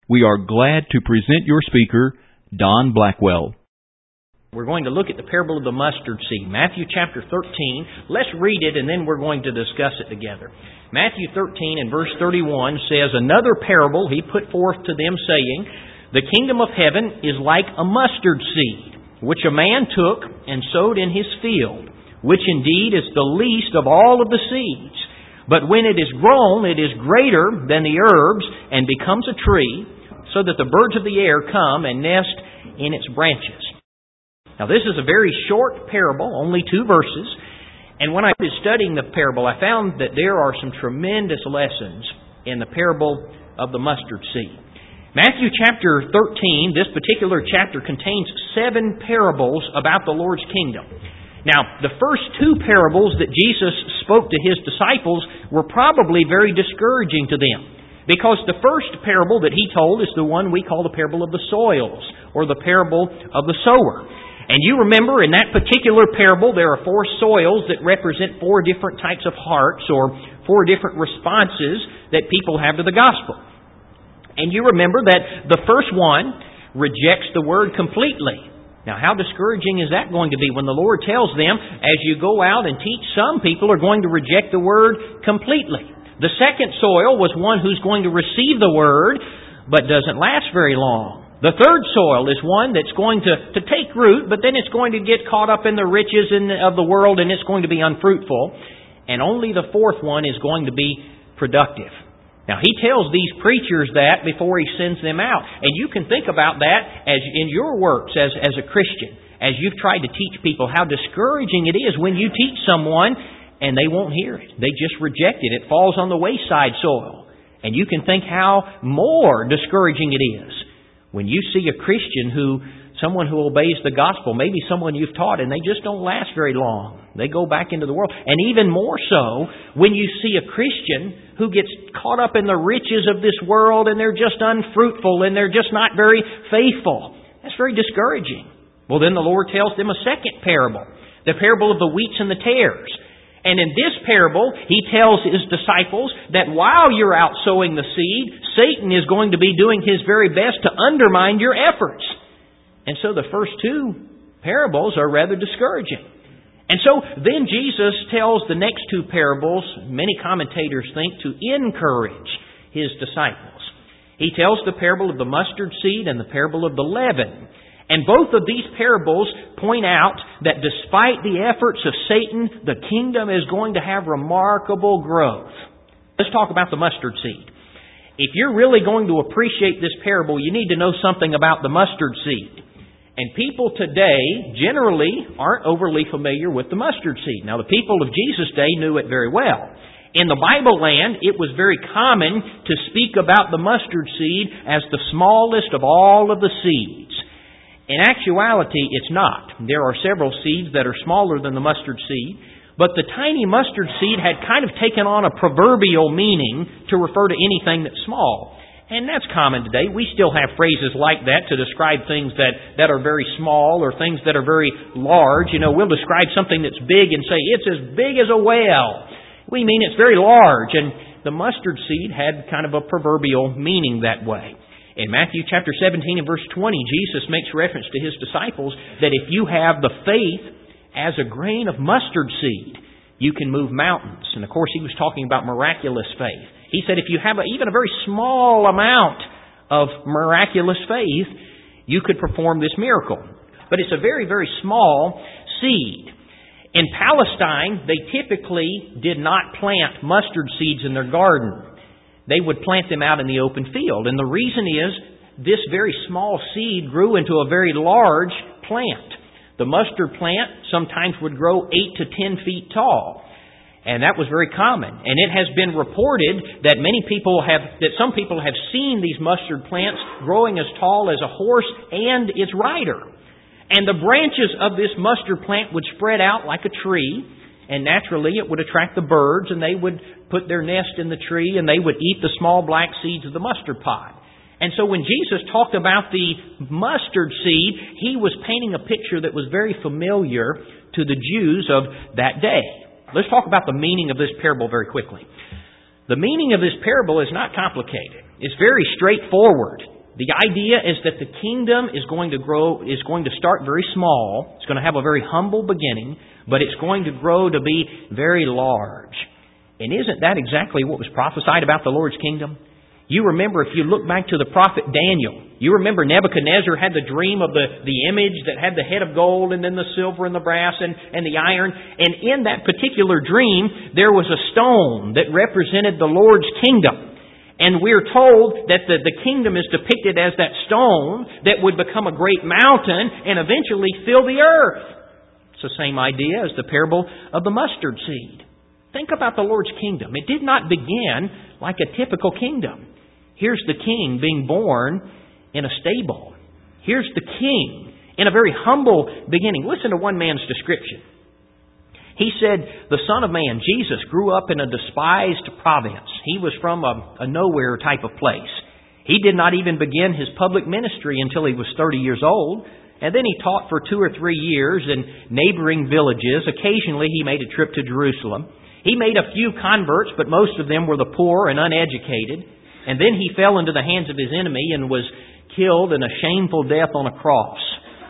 We are glad to present your speaker, Don Blackwell. We're going to look at the parable of the mustard seed, Matthew chapter 13. Let's read it and then we're going to discuss it together. Matthew 13 and verse 31 says, "Another parable he put forth to them, saying, The kingdom of heaven is like a mustard seed, which a man took and sowed in his field, which indeed is the least of all of the seeds. But when it is grown, it is greater than the herbs and becomes a tree, so that the birds of the air come and nest in its branches." Now this is a very short parable, only 2 verses. And when I was studying the parable, I found that there are some tremendous lessons in the parable of the mustard seed. Matthew chapter 13, this particular chapter contains 7 parables about the Lord's kingdom. Now, the first 2 parables that Jesus spoke to His disciples were probably very discouraging to them, because the first parable that He told is the one we call the parable of the soils, or the parable of the sower. And you remember in that particular parable there are 4 soils that represent 4 different types of hearts, or 4 different responses that people have to the gospel. And you remember that the first one rejects the word completely. Now, how discouraging is that going to be when the Lord tells them, as you go out and teach, some people are going to reject the word completely. The second soil was one who's going to receive the word, but doesn't last very long. The third soil is one that's going to take root, but then it's going to get caught up in the riches of the world and it's going to be unfruitful. And only the fourth one is going to be productive. Now, He tells these preachers that before He sends them out. And you can think about that as in your works as a Christian, as you've tried to teach people, how discouraging it is when you teach someone and they won't hear it. They just reject it. It falls on the wayside soil. And you can think how more discouraging it is when you see a Christian someone who obeys the gospel, maybe someone you've taught, and they just don't last very long. They go back into the world. And even more so when you see a Christian who gets caught up in the riches of this world and they're just unfruitful and they're just not very faithful. That's very discouraging. Well, then the Lord tells them a second parable, the parable of the wheats and the tares. And in this parable, He tells His disciples that while you're out sowing the seed, Satan is going to be doing his very best to undermine your efforts. And so the first 2 parables are rather discouraging. And so then Jesus tells the next 2 parables, many commentators think, to encourage His disciples. He tells the parable of the mustard seed and the parable of the leaven. And both of these parables point out that despite the efforts of Satan, the kingdom is going to have remarkable growth. Let's talk about the mustard seed. If you're really going to appreciate this parable, you need to know something about the mustard seed. And people today generally aren't overly familiar with the mustard seed. Now, the people of Jesus' day knew it very well. In the Bible land, it was very common to speak about the mustard seed as the smallest of all of the seeds. In actuality, it's not. There are several seeds that are smaller than the mustard seed, but the tiny mustard seed had kind of taken on a proverbial meaning to refer to anything that's small. And that's common today. We still have phrases like that to describe things that are very small or things that are very large. You know, we'll describe something that's big and say, it's as big as a whale. We mean it's very large. And the mustard seed had kind of a proverbial meaning that way. In Matthew chapter 17 and verse 20, Jesus makes reference to His disciples that if you have the faith as a grain of mustard seed, you can move mountains. And of course, He was talking about miraculous faith. He said if you have even a very small amount of miraculous faith, you could perform this miracle. But it's a very, very small seed. In Palestine, they typically did not plant mustard seeds in their garden. They would plant them out in the open field. And the reason is, this very small seed grew into a very large plant. The mustard plant sometimes would grow 8 to 10 feet tall. And that was very common. And it has been reported that some people have seen these mustard plants growing as tall as a horse and its rider. And the branches of this mustard plant would spread out like a tree. And naturally, it would attract the birds, and they would put their nest in the tree, and they would eat the small black seeds of the mustard pod. And so when Jesus talked about the mustard seed, He was painting a picture that was very familiar to the Jews of that day. Let's talk about the meaning of this parable very quickly. The meaning of this parable is not complicated. It's very straightforward. The idea is that the kingdom is going to grow, is going to start very small. It's going to have a very humble beginning, but it's going to grow to be very large. And isn't that exactly what was prophesied about the Lord's kingdom? You remember, if you look back to the prophet Daniel, you remember Nebuchadnezzar had the dream of the image that had the head of gold and then the silver and the brass and the iron. And in that particular dream, there was a stone that represented the Lord's kingdom. And we're told that the kingdom is depicted as that stone that would become a great mountain and eventually fill the earth. It's the same idea as the parable of the mustard seed. Think about the Lord's kingdom. It did not begin like a typical kingdom. Here's the king being born in a stable. Here's the king in a very humble beginning. Listen to one man's description. He said, the Son of Man, Jesus, grew up in a despised province. He was from a nowhere type of place. He did not even begin his public ministry until he was 30 years old. And then he taught for 2 or 3 years in neighboring villages. Occasionally he made a trip to Jerusalem. He made a few converts, but most of them were the poor and uneducated. And then he fell into the hands of his enemy and was killed in a shameful death on a cross.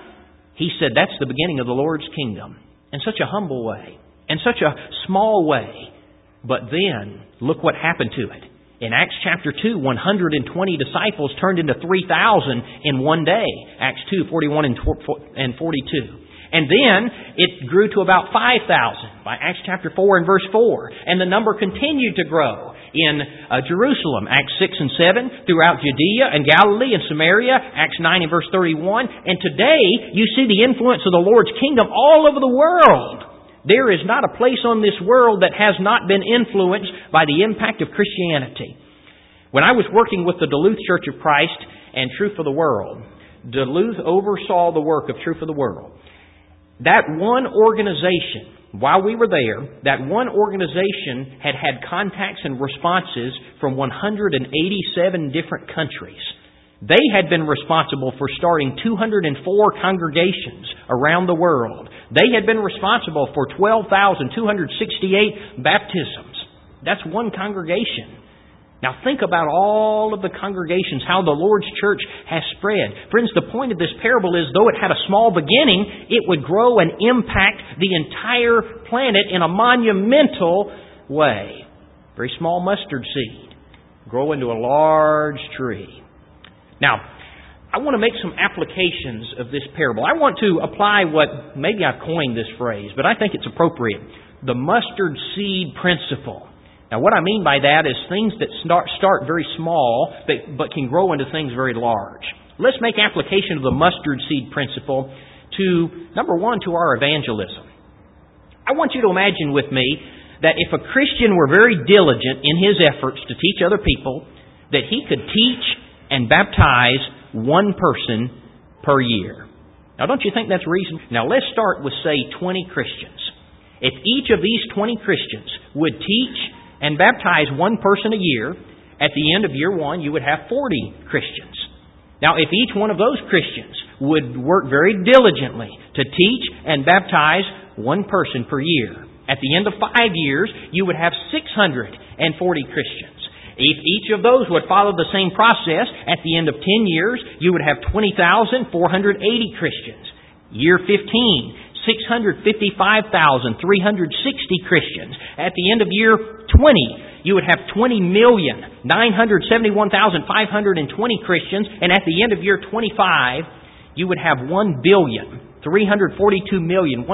He said that's the beginning of the Lord's kingdom. In such a humble way. In such a small way. But then, look what happened to it. In Acts chapter 2, 120 disciples turned into 3,000 in one day. Acts 2, 41 and 42. And then it grew to about 5,000 by Acts chapter 4 and verse 4. And the number continued to grow in Jerusalem, Acts 6 and 7, throughout Judea and Galilee and Samaria, Acts 9 and verse 31. And today you see the influence of the Lord's kingdom all over the world. There is not a place on this world that has not been influenced by the impact of Christianity. When I was working with the Duluth Church of Christ and Truth for the World, Duluth oversaw the work of Truth for the World. That one organization, while we were there, that one organization had contacts and responses from 187 different countries. They had been responsible for starting 204 congregations around the world. They had been responsible for 12,268 baptisms. That's one congregation. Now think about all of the congregations, how the Lord's church has spread. Friends, the point of this parable is, though it had a small beginning, it would grow and impact the entire planet in a monumental way. Very small mustard seed, grow into a large tree. Now, I want to make some applications of this parable. I want to apply what, maybe I've coined this phrase, but I think it's appropriate. The mustard seed principle. Now, what I mean by that is things that start very small, but can grow into things very large. Let's make application of the mustard seed principle to, number one, to our evangelism. I want you to imagine with me that if a Christian were very diligent in his efforts to teach other people, that he could teach and baptize one person per year. Now, don't you think that's reasonable? Now, let's start with, say, 20 Christians. If each of these 20 Christians would teach and baptize one person a year, at the end of year one, you would have 40 Christians. Now, if each one of those Christians would work very diligently to teach and baptize one person per year, at the end of 5 years, you would have 640 Christians. If each of those would follow the same process, at the end of 10 years, you would have 20,480 Christians. Year 15, 655,360 Christians. At the end of year 20, you would have 20,971,520 Christians. And at the end of year 25, you would have 1,342,177,280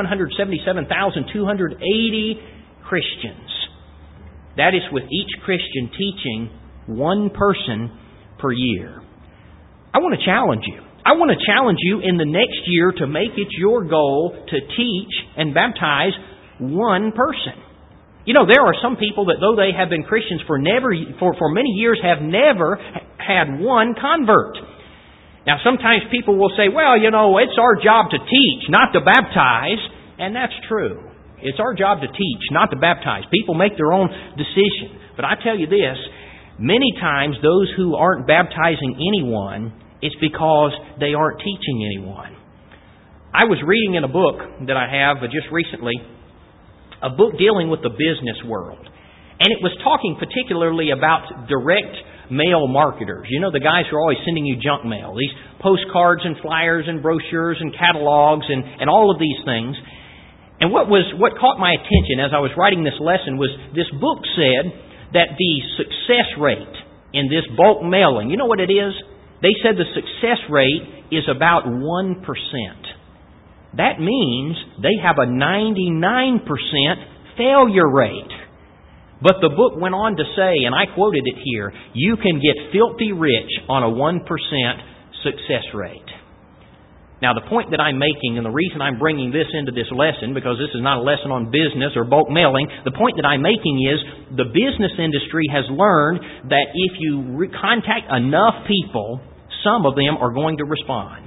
Christians. That is with each Christian teaching one person per year. I want to challenge you. I want to challenge you in the next year to make it your goal to teach and baptize one person. You know, there are some people that though they have been Christians for many years have never had one convert. Now, sometimes people will say, well, you know, it's our job to teach, not to baptize. And that's true. It's our job to teach, not to baptize. People make their own decision. But I tell you this, many times those who aren't baptizing anyone, it's because they aren't teaching anyone. I was reading in a book that I have just recently, a book dealing with the business world. And it was talking particularly about direct mail marketers. You know, the guys who are always sending you junk mail. These postcards and flyers and brochures and catalogs and all of these things. And what caught my attention as I was writing this lesson was this book said that the success rate in this bulk mailing, you know what it is? They said the success rate is about 1%. That means they have a 99% failure rate. But the book went on to say, and I quoted it here, you can get filthy rich on a 1% success rate. Now, the point that I'm making, and the reason I'm bringing this into this lesson, because this is not a lesson on business or bulk mailing, the point that I'm making is the business industry has learned that if you contact enough people, some of them are going to respond.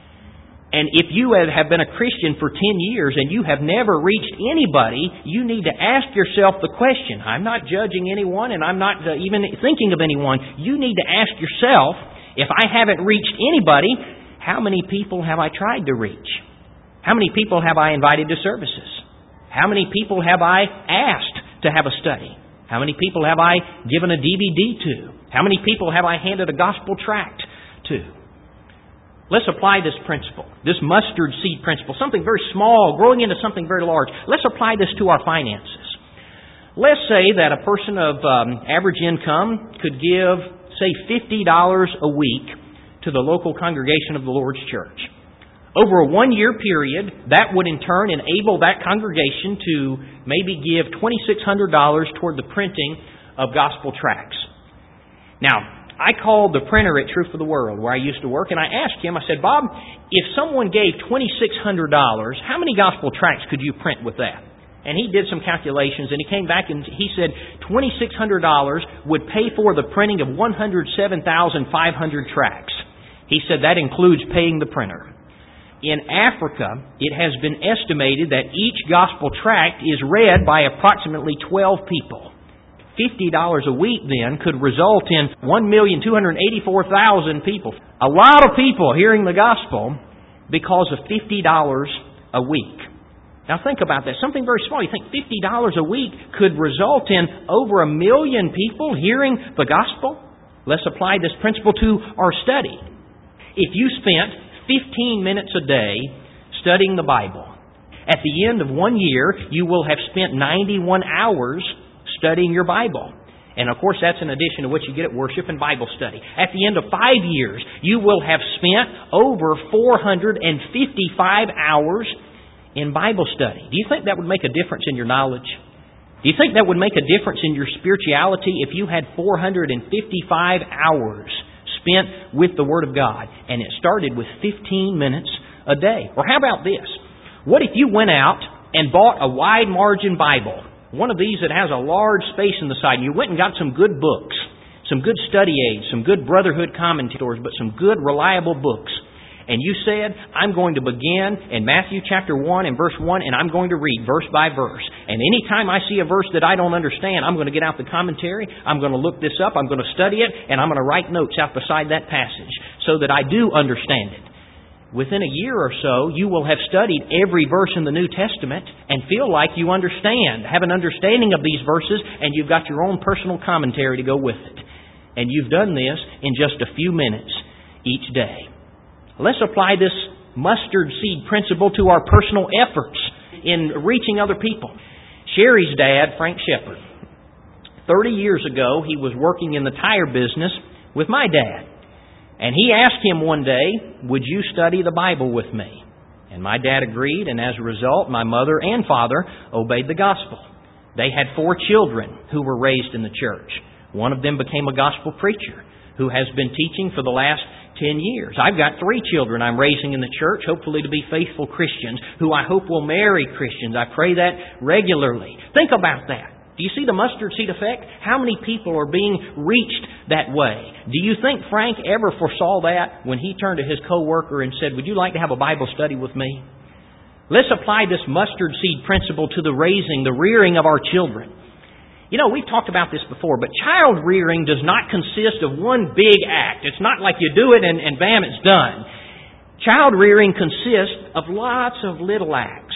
And if you have been a Christian for 10 years and you have never reached anybody, you need to ask yourself the question. I'm not judging anyone and I'm not even thinking of anyone. You need to ask yourself, if I haven't reached anybody, how many people have I tried to reach? How many people have I invited to services? How many people have I asked to have a study? How many people have I given a DVD to? How many people have I handed a gospel tract to? Let's apply this principle, this mustard seed principle, something very small growing into something very large. Let's apply this to our finances. Let's say that a person of average income could give, say, $50 a week to the local congregation of the Lord's church. Over a 1-year period, that would in turn enable that congregation to maybe give $2,600 toward the printing of gospel tracts. Now, I called the printer at Truth for the World, where I used to work, and I asked him, I said, Bob, if someone gave $2,600, how many gospel tracts could you print with that? And he did some calculations, and he came back and he said $2,600 would pay for the printing of 107,500 tracts. He said that includes paying the printer. In Africa, it has been estimated that each gospel tract is read by approximately 12 people. $50 a week then could result in 1,284,000 people. A lot of people hearing the gospel because of $50 a week. Now think about that. Something very small. You think $50 a week could result in over 1 million people hearing the gospel? Let's apply this principle to our study. If you spent 15 minutes a day studying the Bible, at the end of 1 year, you will have spent 91 hours studying your Bible. And of course, that's in addition to what you get at worship and Bible study. At the end of 5 years, you will have spent over 455 hours in Bible study. Do you think that would make a difference in your knowledge? Do you think that would make a difference in your spirituality if you had 455 hours spent with the Word of God and it started with 15 minutes a day? Or how about this? What if you went out and bought a wide margin Bible? One of these that has a large space in the side. And you went and got some good books, some good study aids, some good brotherhood commentators, but some good reliable books. And you said, I'm going to begin in Matthew chapter 1 and verse 1, and I'm going to read verse by verse. And anytime I see a verse that I don't understand, I'm going to get out the commentary, I'm going to look this up, I'm going to study it, and I'm going to write notes out beside that passage so that I do understand it. Within a year or so, you will have studied every verse in the New Testament and feel like you understand, have an understanding of these verses, and you've got your own personal commentary to go with it. And you've done this in just a few minutes each day. Let's apply this mustard seed principle to our personal efforts in reaching other people. Sherry's dad, Frank Shepard, 30 years ago, he was working in the tire business with my dad. And he asked him one day, would you study the Bible with me? And my dad agreed, and as a result, my mother and father obeyed the gospel. They had 4 children who were raised in the church. One of them became a gospel preacher who has been teaching for the last 10 years. I've got 3 children I'm raising in the church, hopefully to be faithful Christians, who I hope will marry Christians. I pray that regularly. Think about that. Do you see the mustard seed effect? How many people are being reached that way? Do you think Frank ever foresaw that when he turned to his co-worker and said, would you like to have a Bible study with me? Let's apply this mustard seed principle to the raising, the rearing of our children. You know, we've talked about this before, but child rearing does not consist of one big act. It's not like you do it and bam, it's done. Child rearing consists of lots of little acts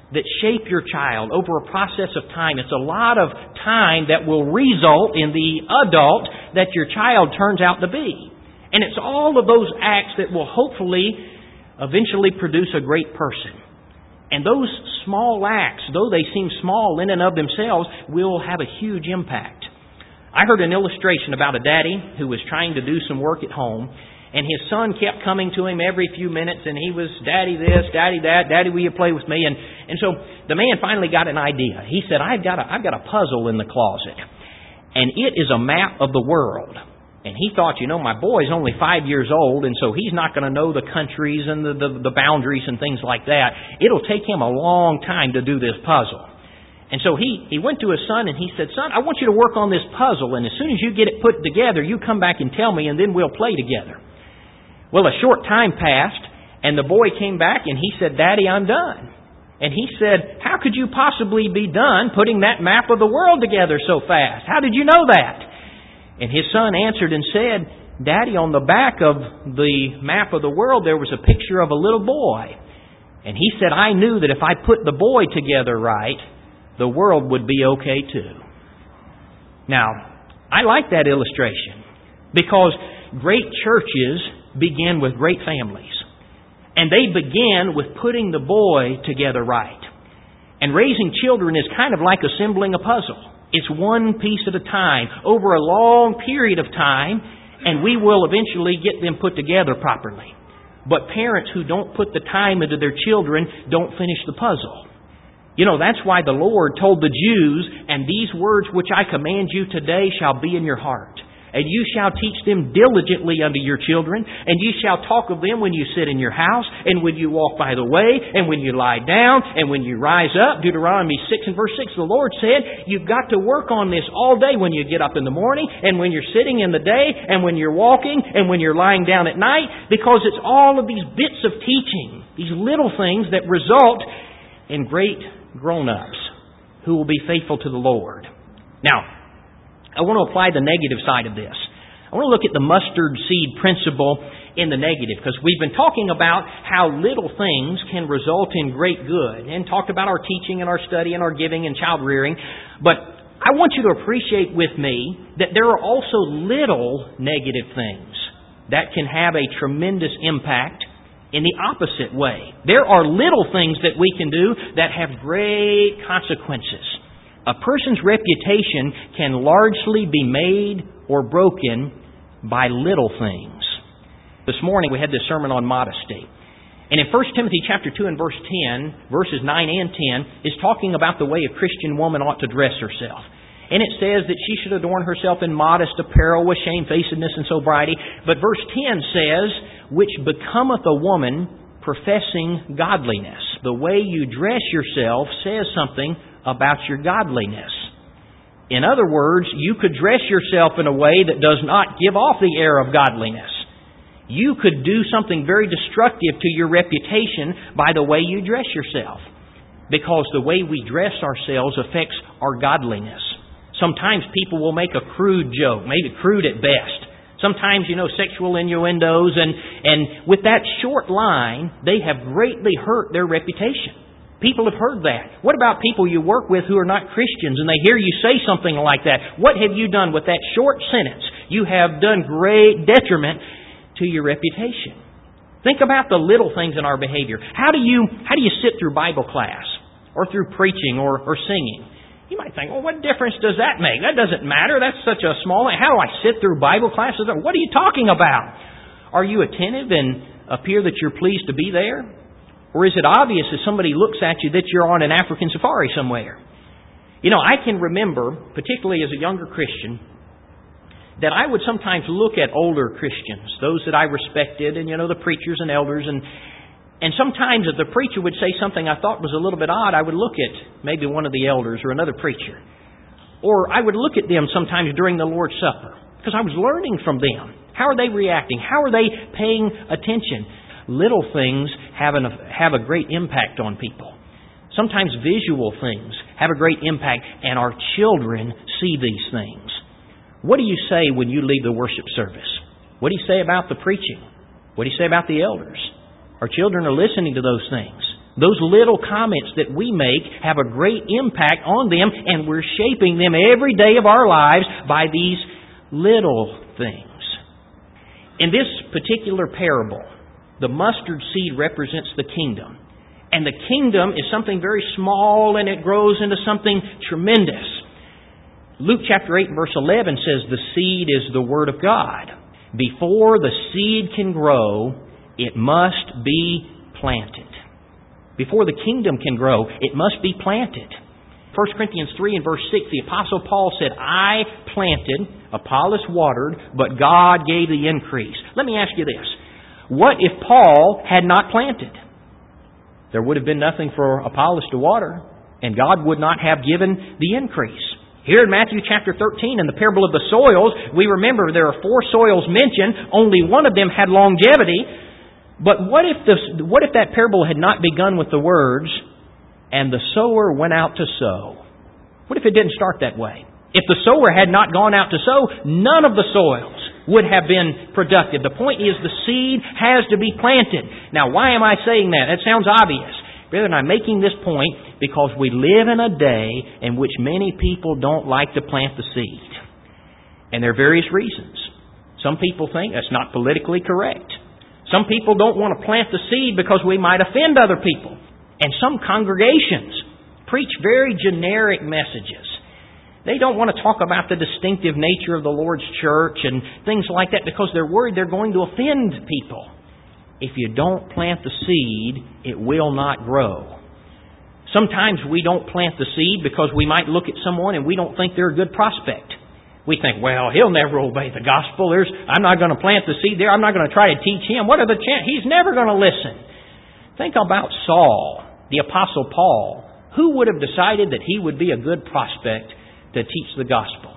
that shape your child over a process of time. It's a lot of time that will result in the adult that your child turns out to be. And it's all of those acts that will hopefully eventually produce a great person. And those small acts, though they seem small in and of themselves, will have a huge impact. I heard an illustration about a daddy who was trying to do some work at home, and his son kept coming to him every few minutes, and he was, "Daddy this, Daddy that, Daddy, will you play with me?" And so the man finally got an idea. He said, I've got a puzzle in the closet, and it is a map of the world. And he thought, my boy's only 5 years old, and so he's not going to know the countries and the boundaries and things like that. It'll take him a long time to do this puzzle. And so he went to his son and he said, "Son, I want you to work on this puzzle, and as soon as you get it put together, you come back and tell me, and then we'll play together." Well, a short time passed, and the boy came back and he said, "Daddy, I'm done." And he said, "How could you possibly be done putting that map of the world together so fast? How did you know that?" And his son answered and said, "Daddy, on the back of the map of the world, there was a picture of a little boy. And he said, I knew that if I put the boy together right, the world would be okay too." Now, I like that illustration because great churches begin with great families. And they begin with putting the boy together right. And raising children is kind of like assembling a puzzle. It's one piece at a time, over a long period of time, and we will eventually get them put together properly. But parents who don't put the time into their children don't finish the puzzle. That's why the Lord told the Jews, "And these words which I command you today shall be in your heart. And you shall teach them diligently unto your children, and you shall talk of them when you sit in your house, and when you walk by the way, and when you lie down, and when you rise up." Deuteronomy 6 and verse 6, the Lord said, you've got to work on this all day when you get up in the morning, and when you're sitting in the day, and when you're walking, and when you're lying down at night, because it's all of these bits of teaching, these little things that result in great grown-ups who will be faithful to the Lord. Now, I want to apply the negative side of this. I want to look at the mustard seed principle in the negative, because we've been talking about how little things can result in great good, and talked about our teaching and our study and our giving and child rearing. But I want you to appreciate with me that there are also little negative things that can have a tremendous impact in the opposite way. There are little things that we can do that have great consequences. A person's reputation can largely be made or broken by little things. This morning we had this sermon on modesty. And in 1 Timothy chapter 2 and verse 10, verses 9 and 10, is talking about the way a Christian woman ought to dress herself. And it says that she should adorn herself in modest apparel with shamefacedness and sobriety. But verse 10 says, "Which becometh a woman professing godliness." The way you dress yourself says something about your godliness. In other words, you could dress yourself in a way that does not give off the air of godliness. You could do something very destructive to your reputation by the way you dress yourself, because the way we dress ourselves affects our godliness. Sometimes people will make a crude joke, maybe crude at best. Sometimes, sexual innuendos, and with that short line, they have greatly hurt their reputation. People have heard that. What about people you work with who are not Christians, and they hear you say something like that? What have you done with that short sentence? You have done great detriment to your reputation. Think about the little things in our behavior. How do you sit through Bible class, or through preaching, or singing? You might think, well, what difference does that make? That doesn't matter. That's such a small thing. How do I sit through Bible classes? What are you talking about? Are you attentive and appear that you're pleased to be there? Or is it obvious as somebody looks at you that you're on an African safari somewhere? I can remember, particularly as a younger Christian, that I would sometimes look at older Christians, those that I respected, and the preachers and elders, and sometimes if the preacher would say something I thought was a little bit odd, I would look at maybe one of the elders or another preacher. Or I would look at them sometimes during the Lord's Supper, because I was learning from them. How are they reacting? How are they paying attention? Little things have a great impact on people. Sometimes visual things have a great impact, and our children see these things. What do you say when you leave the worship service? What do you say about the preaching? What do you say about the elders? Our children are listening to those things. Those little comments that we make have a great impact on them, and we're shaping them every day of our lives by these little things. In this particular parable, the mustard seed represents the kingdom. And the kingdom is something very small, and it grows into something tremendous. Luke chapter 8 verse 11 says the seed is the Word of God. Before the seed can grow, it must be planted. Before the kingdom can grow, it must be planted. 1 Corinthians 3 and verse 6, the Apostle Paul said, I planted, Apollos watered, but God gave the increase. Let me ask you this. What if Paul had not planted? There would have been nothing for Apollos to water, and God would not have given the increase. Here in Matthew chapter 13, in the parable of the soils, we remember there are 4 soils mentioned. Only one of them had longevity. But what if that parable had not begun with the words, and the sower went out to sow? What if it didn't start that way? If the sower had not gone out to sow, none of the soils would have been productive. The point is the seed has to be planted. Now, why am I saying that? That sounds obvious. Brethren, I'm making this point because we live in a day in which many people don't like to plant the seed. And there are various reasons. Some people think that's not politically correct. Some people don't want to plant the seed because we might offend other people. And some congregations preach very generic messages. They don't want to talk about the distinctive nature of the Lord's church and things like that because they're worried they're going to offend people. If you don't plant the seed, it will not grow. Sometimes we don't plant the seed because we might look at someone and we don't think they're a good prospect. We think, well, he'll never obey the gospel. I'm not going to plant the seed there. I'm not going to try to teach him. What are the chances? He's never going to listen. Think about Saul, the Apostle Paul. Who would have decided that he would be a good prospect to teach the gospel?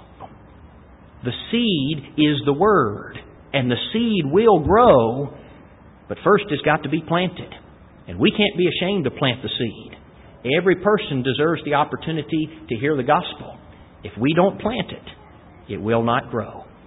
The seed is the Word, and the seed will grow, but first it's got to be planted. And we can't be ashamed to plant the seed. Every person deserves the opportunity to hear the gospel. If we don't plant it, it will not grow.